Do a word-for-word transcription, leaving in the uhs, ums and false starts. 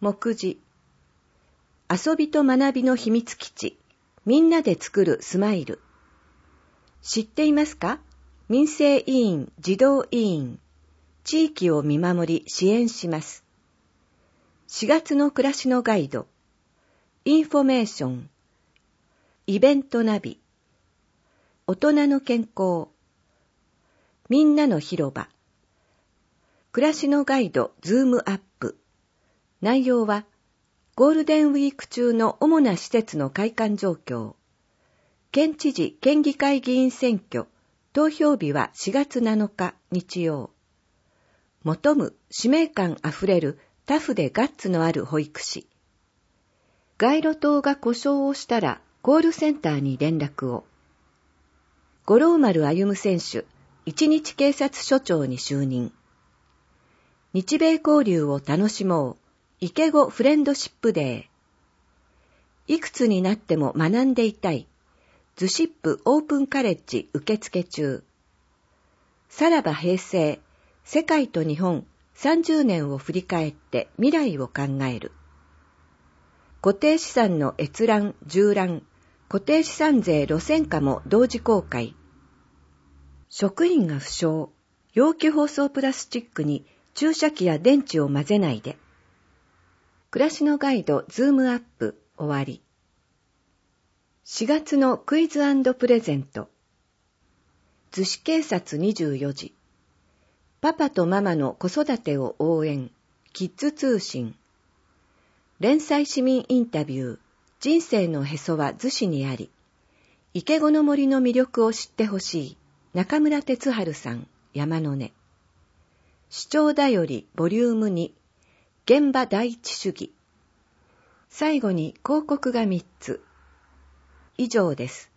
目次。遊びと学びの秘密基地、みんなで作るスマイル。知っていますか？民生委員、児童委員。地域を見守り支援します。しがつの暮らしのガイド。インフォメーション。イベントナビ。大人の健康。みんなの広場。暮らしのガイドズームアップ。内容は、ゴールデンウィーク中の主な施設の開館状況。県知事県議会議員選挙。投票日はしがつなのか日曜。求む使命感あふれるタフでガッツのある保育士。街路灯が故障をしたらコールセンターに連絡を。五郎丸歩選手、一日警察署長に就任。日米交流を楽しもう。池子フレンドシップデー。いくつになっても学んでいたい。ズシップオープンカレッジ受付中。さらば平成、世界と日本さんじゅうねんを振り返って未来を考える。固定資産の閲覧、縦覧、固定資産税路線価も同時公開。職員が負傷、容器包装プラスチックに注射器や電池を混ぜないで。暮らしのガイドズームアップ終わり。しがつのクイズ&プレゼント。逗子警察にじゅうよじ。パパとママの子育てを応援。キッズ通信。連載市民インタビュー。人生のへそは逗子にあり。池子の森の魅力を知ってほしい。中村哲春さん、山の根。市長だよりボリュームに。現場第一主義。最後に広告がみっつ。以上です。